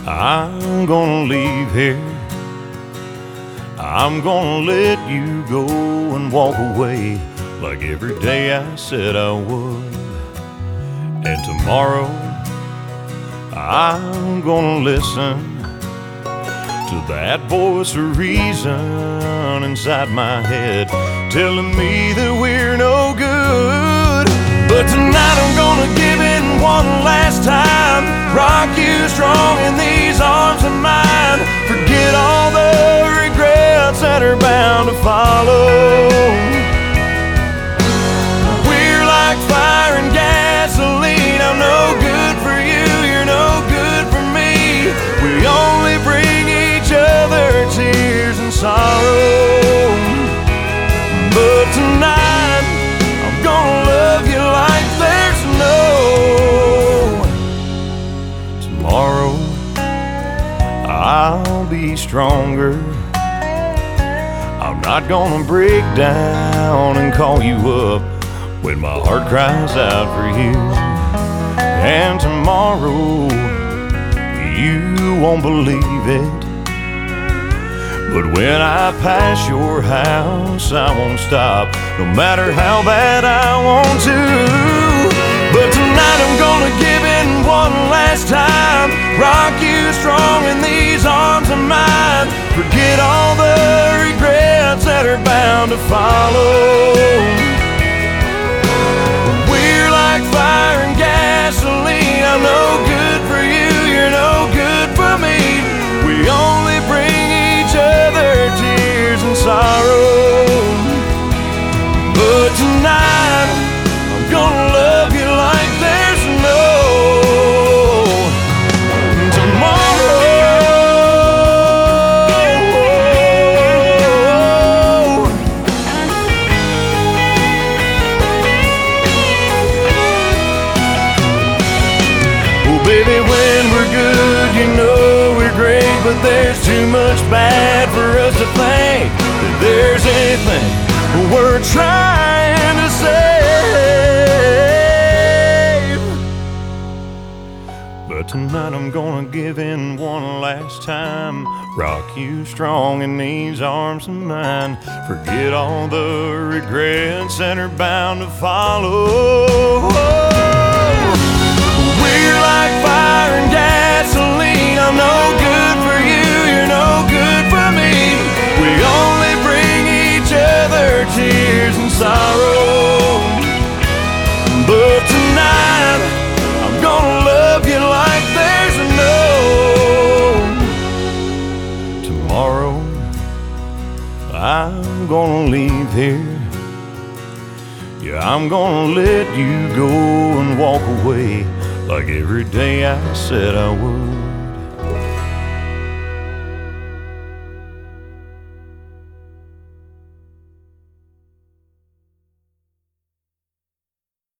I'm gonna leave here. I'm gonna let you go and walk away like every day I said I would. And tomorrow I'm gonna listen to that voice of reason inside my head telling me that we're no good. But tonight I'm gonna give in one last time, rock you strong in these arms of mine. Forget all the regrets that are bound to follow. We're like fire and gasoline. I'm no good for you, you're no good for me. We only bring each other tears and sorrow. But tonight I'm gonna love you like there's no tomorrow. I'll be stronger. I'm not gonna break down and call you up when my heart cries out for you. And tomorrow you won't believe it, but when I pass your house I won't stop, no matter how bad I want to. But tonight I'm gonna give in one last time, rock you strong in these arms of mine. Forget all the regrets that are bound to follow. We're like fire and gasoline. I'm no good for you, you're no good for me. We only bring each other tears and sorrow. But tonight I'm gonna love you like there's no tomorrow. Oh baby, when we're good, you know we're great, but there's too much bad for us to think that there's anything we're trying to save. But tonight I'm gonna give in one last time, rock you strong in these arms of mine. Forget all the regrets that are bound to follow. We're like fire and gasoline. I'm no good for you, you're no good for me. We only bring each other tears and sorrow. But tonight I'm gonna love you like there's no tomorrow. I'm gonna leave here. Yeah, I'm gonna let you go and walk away like every day I said I would.